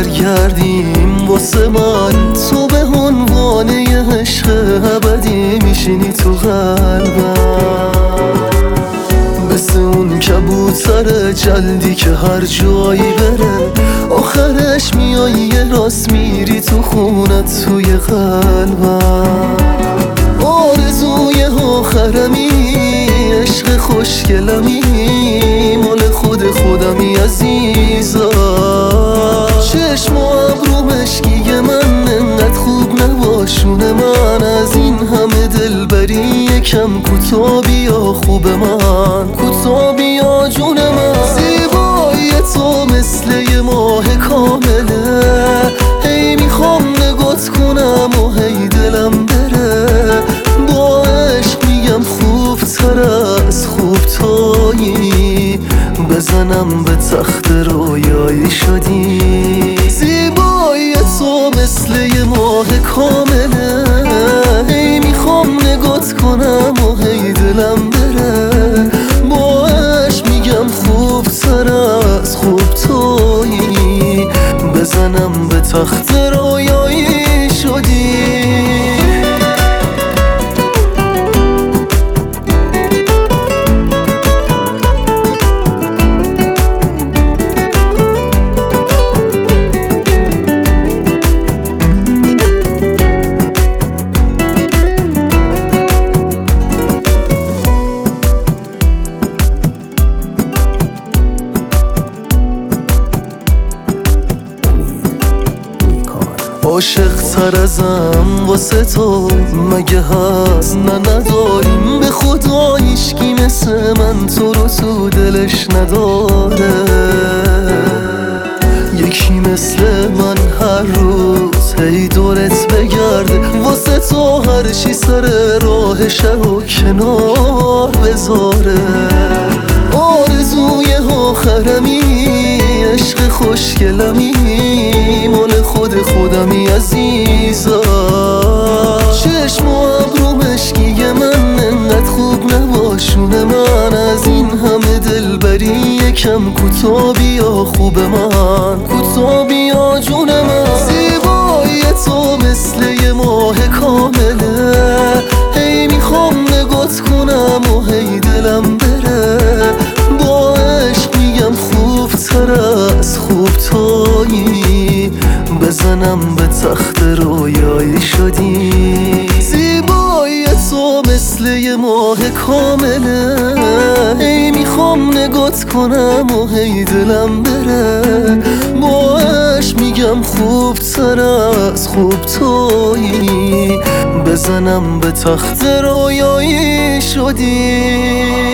برگردیم واسه من تو به عنوان یه عشق ابدی میشینی تو قلبم، مثل اون کبوتر جلدی که هر جایی بره آخرش میای یه راست میری تو خونت توی قلبم. آرزوی آخرمی عشق خوشگلمی مال خودمی عزیزا، چشم و ابرو مشکی من انقدر خوب نباشونه من، از این همه دلبری یکم کوتا بیا خوب من، کوتا بیا جون من. زیبایی تو مثل یه ماه کامله، هی میخوام نگات کنم و هی دلم بره، با عشق میگم خوب تر از خوب تویی، بزنم به تخت رویایی شدی. زیبایی تو مثل یه ماه کامله، هی میخوام نگات کنم و هی دلم بره، با عشق میگم خوب تر از خوب تویی، بزنم به تخت رویایی شدی. عاشق تر ازم واسه تو مگه هست؟ نه نداریم به خدا هیچکی مثل من تو رو تو دلش نداره، یکی مثل من هر روز هی دورت بگرده واسه تو هر چی سر راهش رو کنار بذاره. آرزوی آخرمی عشق خوشگلمی مال خودمی عزیزا، چشم و ابرو مشکی من انقدر خوب نباشونه من، از این همه دلبری یکم کوتا بیا خوب من، کوتا بیا جون من. زیبایی تو مثل یه ماه کامله، هی میخوام نگات کنم و هی دلم بره، با عشق میگم خوب تر از خوب تویی، بزنم به تخت رویایی شدی. زیبایی تو مثل یه ماه کامله، هی میخوام نگات کنم و هی دلم بره، با عشق میگم خوب تر از خوب تویی، بزنم به تخت رویایی شدی.